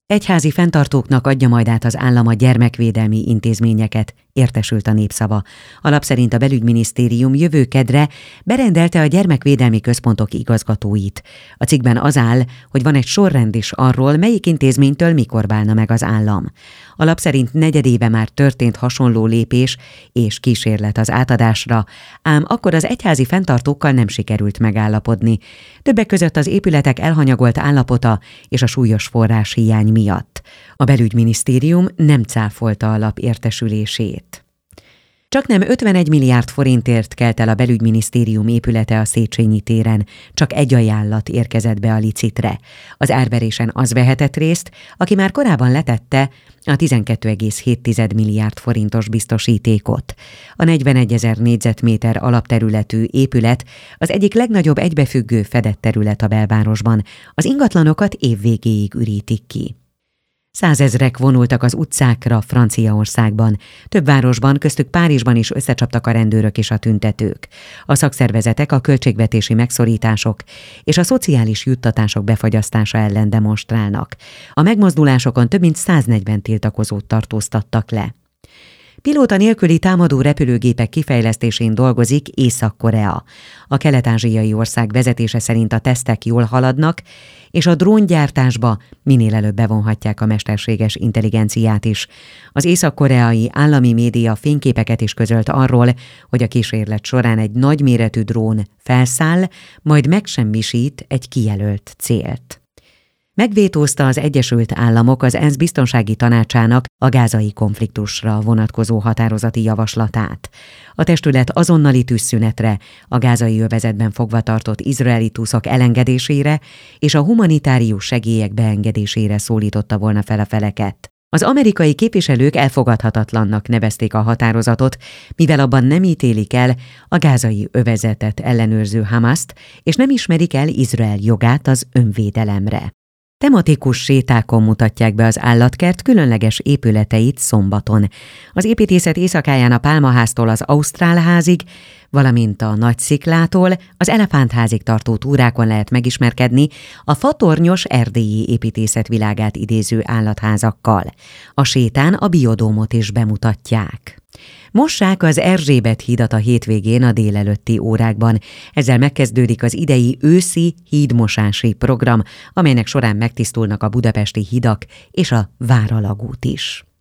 Egyházi fenntartóknak adja majd át az állam a gyermekvédelmi intézményeket, értesült a Népszava. A lap szerint a belügyminisztérium jövő kedre berendelte a gyermekvédelmi központok igazgatóit. A cikkben az áll, hogy van egy sorrend is arról, melyik intézménytől mikor válna meg az állam. A lap szerint negyedéve már történt hasonló lépés és kísérlet az átadásra, ám akkor az egyházi fenntartókkal nem sikerült megállapodni. Többek között az épületek elhanyagolt állapota és a súlyos forráshiány miatt. A belügyminisztérium nem cáfolta a lap értesülését. Csaknem 51 milliárd forintért kelt el a belügyminisztérium épülete a Széchenyi téren, csak egy ajánlat érkezett be a licitre. Az árverésen az vehetett részt, aki már korábban letette a 12,7 milliárd forintos biztosítékot. A 41 000 négyzetméter alapterületű épület az egyik legnagyobb egybefüggő fedett terület a belvárosban. Az ingatlanokat évvégéig ürítik ki. Százezrek vonultak az utcákra Franciaországban. Több városban, köztük Párizsban is összecsaptak a rendőrök és a tüntetők. A szakszervezetek a költségvetési megszorítások és a szociális juttatások befagyasztása ellen demonstrálnak. A megmozdulásokon több mint 140 tiltakozót tartóztattak le. Pilóta nélküli támadó repülőgépek kifejlesztésén dolgozik Észak-Korea. A kelet-ázsiai ország vezetése szerint a tesztek jól haladnak, és a dróngyártásba minél előbb bevonhatják a mesterséges intelligenciát is. Az észak-koreai állami média fényképeket is közölt arról, hogy a kísérlet során egy nagyméretű drón felszáll, majd megsemmisít egy kijelölt célt. Megvétózta az Egyesült Államok az ENSZ biztonsági tanácsának a gázai konfliktusra vonatkozó határozati javaslatát. A testület azonnali tűzszünetre, a gázai övezetben fogva tartott izraeli túszok elengedésére és a humanitárius segélyek beengedésére szólította volna fel a feleket. Az amerikai képviselők elfogadhatatlannak nevezték a határozatot, mivel abban nem ítélik el a gázai övezetet ellenőrző Hamaszt, és nem ismerik el Izrael jogát az önvédelemre. Tematikus sétákon mutatják be az állatkert különleges épületeit szombaton. Az építészet éjszakáján a Pálmaháztól az Ausztrálházig, valamint a Nagysziklától az Elefántházig tartó túrákon lehet megismerkedni a fatornyos erdélyi építészet világát idéző állatházakkal. A sétán a biodómot is bemutatják. Mossák az Erzsébet hídat a hétvégén a délelőtti órákban. Ezzel megkezdődik az idei őszi hídmosási program, amelynek során megtisztulnak a budapesti hidak és a Váralagút is.